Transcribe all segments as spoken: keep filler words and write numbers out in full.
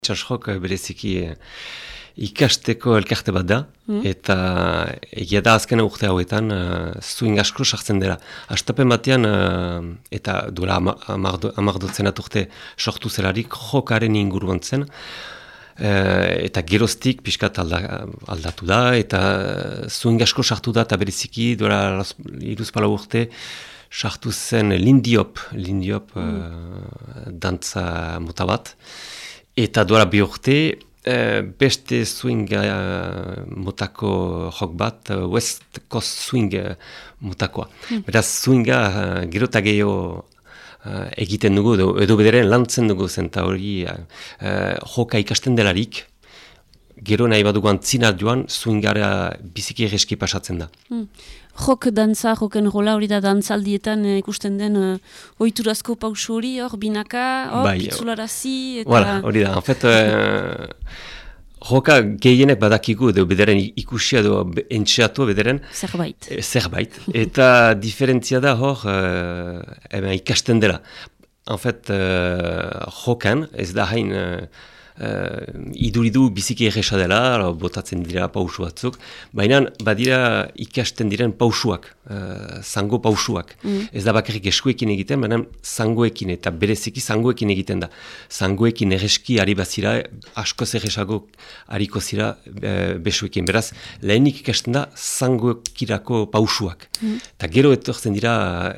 Txasjok bereziki ikasteko elkarte bat da, mm. eta egia da azken urte hauetan uh, swing asko sartzen dela. Astapen batean, uh, eta duela amardotzen urte sortu zelarik jokaren inguruan zen, uh, eta geroztik pixkat alda, aldatu da, eta swing asko sartu da, eta bereziki duela iruzpala urte sartu zen lindiop, lindiop mm. uh, dantza mota bat. Eta duela bi urte, e, beste swing uh, motako jok bat, uh, West Coast swing uh, motakoa. Mm. Beraz, swinga uh, gero eta gehiago uh, egiten dugu, edo, edo bederen lantzen dugu zen, eta hori uh, uh, joka ikasten delarik, gero nahi badugu antzina joan, swingara biziki egeski pasatzen da. Mm. Jok dantza, joken rola hori da dantzaldietan eh, ikusten den uh, oiturazko pausu hori, hor binaka, hor bai, pitzularazi, eta... Voilà, hori da, en fait, uh, joka gehienek badakigu, edo bederen ikusia edo entxeatu bederen... Zerbait. E, zerbait, eta diferentzia da hor, uh, eben, ikasten dela. En fait, uh, jokan, ez da hain... Uh, Uh, iduridu biziki erresa dela, botatzen dira pausu batzuk, baina badira ikasten diren pausuak, uh, zango pausuak. Mm. Ez da bakarrik eskuekin egiten, baina zangoekin, eta bereziki zangoekin egiten da. Zangoekin erreski ari bazira, askoz erresago hariko zira uh, besuekin. Beraz, lehenik ikasten da zangoekirako pausuak. Mm. Eta gero etortzen dira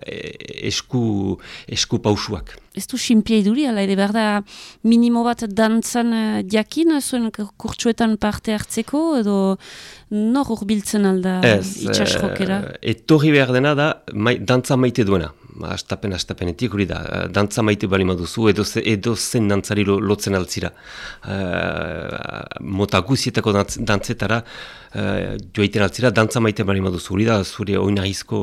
esku, esku pausuak. Ez du sinpia iduri, ala ere behar da minimo bat dantzan uh, jakin, zuen kurtsuetan parte hartzeko, edo nor urbiltzen alda itxasjokera? Ez, etorri behar dena da mai, dantza maite duena. Astapen, astapenetik hori da. Dantza maite bali maduzu, edo, edo zen dantzari lo, lotzen altzira. Uh, mota guzietako dantz, dantzetara uh, joaiten altzira, dantza maite bali maduzu. Hori da, zure oinarrizko,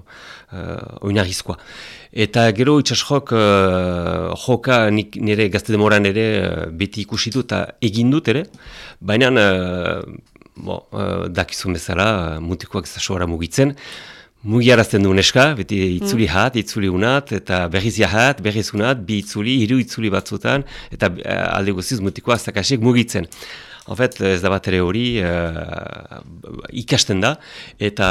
uh, oinarrizkoa. Eta gero itxasjok uh, joka nik nire gazte demoran ere uh, beti ikusi dut eta egin dut ere, baina uh, bo, uh, dakizun bezala uh, mutikoak zasoara mugitzen, mugiarazten du neska, beti itzuli hat, itzuli unat, eta berriz jahat, berriz unat, bi itzuli, hiru itzuli batzutan, eta uh, alde guztiz mutikoa zakasik mugitzen. En fait, ez da bat ere hori uh, ikasten da, eta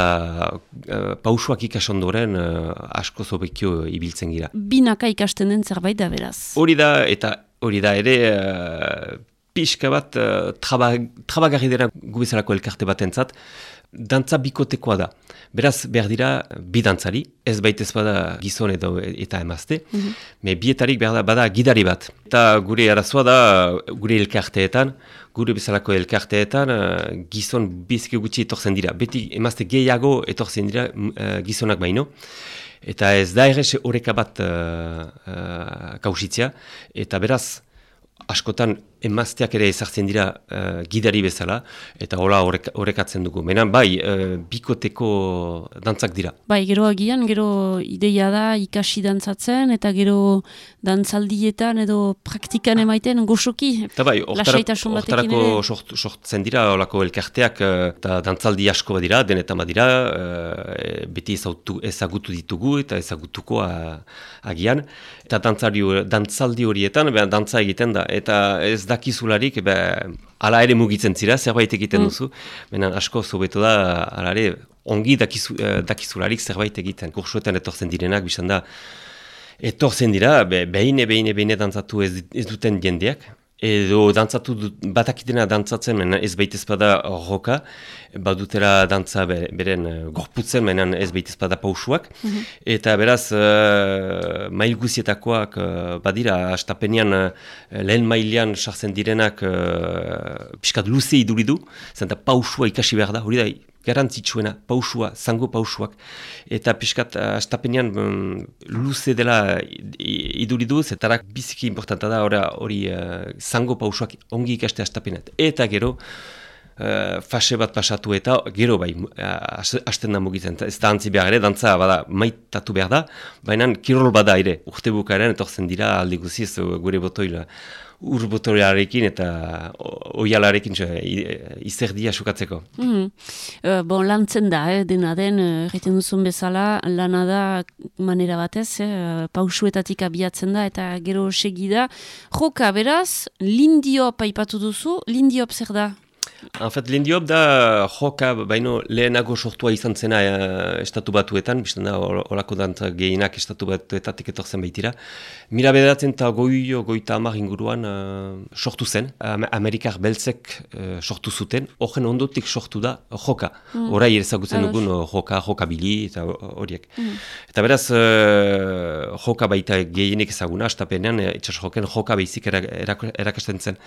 uh, pausuak ikasondoren uh, asko zobekio ibiltzen gira. Binaka ikasten den zerbait da beraz. Hori da, eta hori da ere uh, pixka bat uh, traba, trabagarri dira gubezalako elkarte bat entzat, dantza bikotekoa da. Beraz, behar dira bi dantzari, ez baitez bada gizon edo eta emazte, mm-hmm. me bietarik behar da bada gidari bat. Eta gure arazoa da, gure elkarteetan, gure bezalako elkarteetan, uh, gizon biziki gutxi etortzen dira. Beti emazte gehiago etortzen dira uh, gizonak baino. Eta ez da errez horreka bat uh, uh, kausitzea, eta beraz, askotan emazteak ere ezartzen dira uh, gidari bezala, eta hola horrekatzen dugu. Menan bai, uh, bikoteko dantzak dira. Bai, gero agian, gero ideia da ikasi dantzatzen, eta gero dantzaldietan edo praktikan emaiten goxoki. Eta bai, hortarako sortzen dira, holako elkarteak, eta dantzaldi asko badira, denetan badira, uh, beti ezagutu, ezagutu ditugu, eta ezagutuko uh, agian. Eta dantzaldi horietan, behan, dantza egiten da, eta ez dakizularik, be, ala ere mugitzen zira, zerbait egiten duzu, mm. Benen asko zobeto da, ala ere, ongi dakizu, dakizularik zerbait egiten. Kursuetan etortzen direnak, bizan da, etortzen dira, be, behine, behine, behine dantzatu ez, ez duten jendeak, edo dantzatu batakitena dantzatzen, menen ez baitez bada roka, badutera dantza beren gorputzen, menen ez baitez bada pausuak, mm-hmm. Eta beraz, uh, mail guzietakoak uh, badira, astapenean uh, lehen mailean sartzen direnak uh, piskat luze iduridu, zenta pausua ikasi behar da, hori da, garantzitsuena, pausua, zango pausuak, eta piskat astapenean um, luze dela iduridu, zetarak biziki importanta da hori uh, zango pausuak ongi ikaste astapenean. Eta gero, uh, fase bat pasatu eta gero bai, uh, hasten da mugitzen. Ez da antzi behar ere, dantza bada maitatu behar da, baina kirol bada ere, urte bukaren etortzen dira alde guziz gure botoila urbotorearekin eta oialarekin izerdia sukatzeko. Mm -hmm. uh, bon, lantzen da, eh, dena den, egiten uh, duzun bezala, lana da manera batez, eh, pausuetatik abiatzen da eta gero segida. Joka, beraz, Lindiop aipatu duzu, Lindiop zer da? En fait, Lindiop da joka baino lehenago sortua izan zena e, estatu batuetan, bizten da horako dantza gehienak estatu batuetatik etortzen baitira. Mila bederatzen eta goio, goita amar inguruan uh, sortu zen, Amerikar beltzek uh, sortu zuten, horren ondotik sortu da joka. Mm. Horai ezagutzen dugun uh, joka, jokabili eta horiek. Mm. Eta beraz, uh, joka baita gehienek ezaguna, astapenean, itxas joken joka behizik erak, erak, erakasten zen.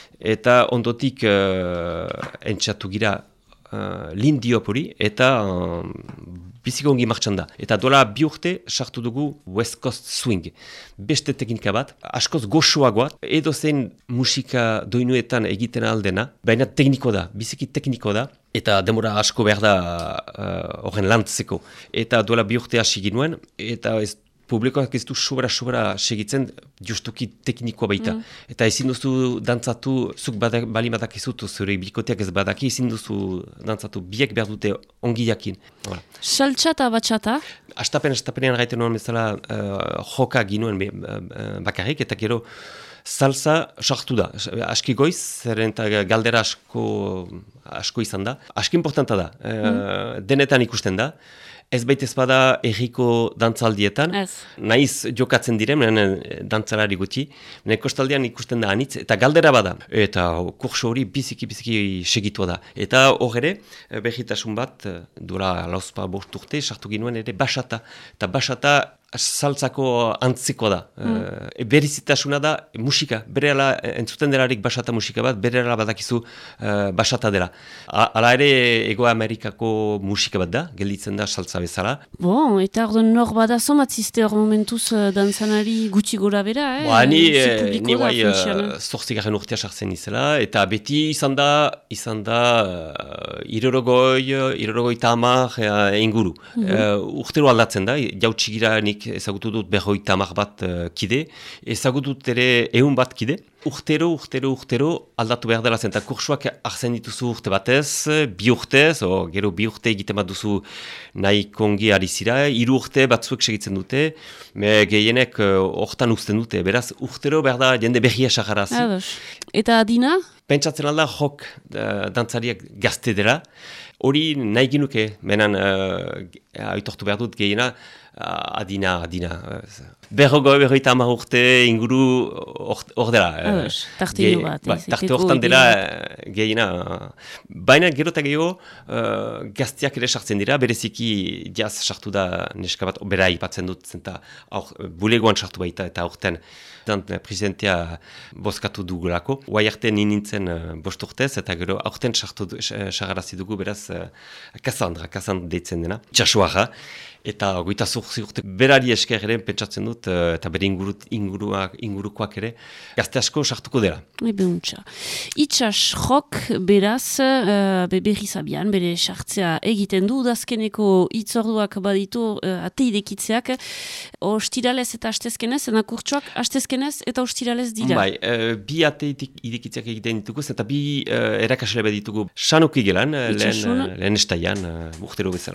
Eta ondotik uh, entxatu gira uh, Lindiop hori eta uh, biziko ongi martxan da. Eta dola bi urte sartu dugu West Coast Swing. Beste teknika bat, askoz goxoagoa, edo zen musika doinuetan egiten aldena, baina tekniko da, biziki tekniko da, eta demora asko behar da horren uh, lantzeko. Eta dola bi urte hasi ginuen, eta ez publikoak ez du sobera-sobera segitzen justuki teknikoa baita. Mm. Eta ezin duzu dantzatu, zuk badak, bali badakizut, zure bikoteak ez badaki, ezin duzu dantzatu, biek behar dute ongi jakin. Saltsa eta batxata? Astapen, astapenean gaiten nuen bezala uh, joka ginuen be, uh, bakarrik, eta gero salsa sartu da. Aski goiz, zeren eta galdera asko, asko izan da. Aski importanta da, uh, mm. denetan ikusten da. Ez baita ez bada erriko dantzaldietan, ez. Naiz jokatzen diren, dantzalari guti, nire kostaldean ikusten da anitz, eta galdera bada. Eta kurso hori biziki-biziki segitua da. Eta hor ere, behitasun bat, duela lauzpa bost urte, sartu ginuen ere basata. Eta basata saltzako antziko da. Mm. E, berizitasuna da musika. Berela, entzuten delarik basata musika bat, berela badakizu uh, basata dela. Hala ere, Ego Amerikako musika bat da, gelditzen da saltza bezala. Bon, eta orduan nor bada somatzizte hor momentuz uh, dantzanari gutxi gora bera, eh? Ba, ni, eh, ni guai uh, zortzigaren urtea sartzen izela, eta beti izan da, izan da uh, irorogoi, irorogoi tamar uh, inguru. Mm -hmm. uh, urtero aldatzen da, jautxigira nik ezagutu dut berroita hamar bat uh, kide, ezagutu dut ere ehun bat kide. Urtero, urtero, urtero aldatu behar dela zen, eta kursuak arzen dituzu urte batez, bi urtez, o, gero bi urte egiten bat duzu nahi kongi arizira, hiru urte batzuek segitzen dute, me gehienek hortan uh, uzten dute, beraz urtero behar da jende berria sagarazi. Eta adina? Pentsatzen alda jok uh, dantzariak gazte dela, hori nahi ginuke, menan uh, aitortu behar dut gehiena, uh, adina, adina. Uh, Berrogo, berroita hamar urte inguru hor dela. Uh, Tartio bat. Ba, Tartio hortan dela gehiena. Baina gero eta gehiago uh, gazteak ere sartzen dira, bereziki jaz sartu da neska bat, bera ipatzen dut zenta, bulegoan sartu baita eta aurten. Presidentea bozkatu dugulako. Guai arte nintzen uh, bost urtez, eta gero aurten sagarazi dugu, beraz, uh, Kassandra, Kassandra deitzen dena, txasuaga, eta goita zurzi urte berari esker ere pentsatzen dut, uh, eta bere ingurut, inguruak, ingurukoak ere, gazte asko sartuko dela. Ebe untxa. Itxas jok beraz, uh, be berri zabian, bere sartzea egiten du, dazkeneko itzorduak baditu uh, ateidekitzeak, ostiralez eta astezkenez, enakurtsuak astezkenez, eta ostiralez dira. Bai, uh, bi ate idekitziak egiten ditugu, eta bi uh, erakasle bat ditugu Sanoki gelan, lehen, lehen estaian, uh, urtero bezala.